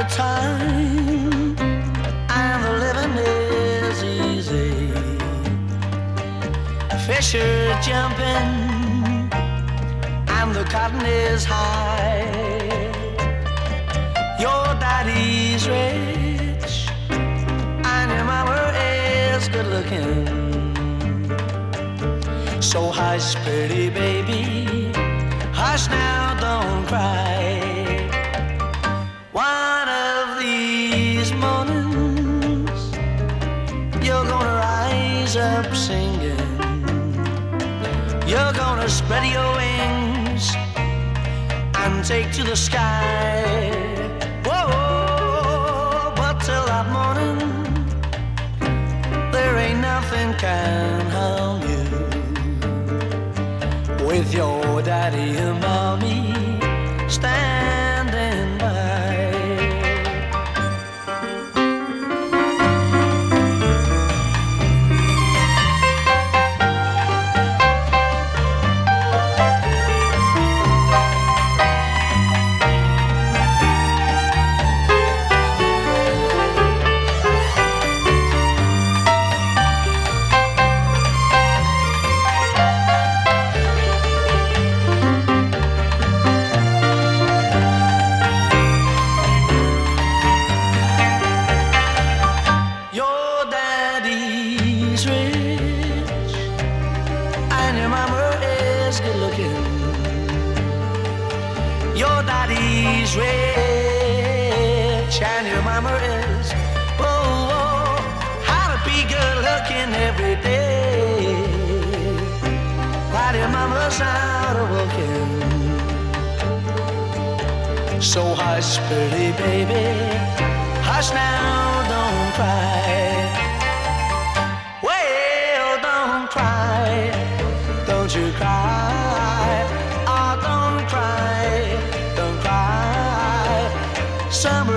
the time, and the living is easy. Fish are jumping, and the cotton is high. Your daddy's rich, and your mama is good looking. So hush, pretty baby, hush now, don't cry. One of these mornings, you're gonna rise up singing. You're gonna spread your wings and take to the sky. Whoa, but till that morning, there ain't nothing can harm you. With your daddy and mommy standing by. Your daddy's rich and your mama is, oh, how to be good looking every day while your mama's out of working. So hush, pretty baby, hush now, don't cry. Well, don't cry, don't you cry, oh, don't cry. Summer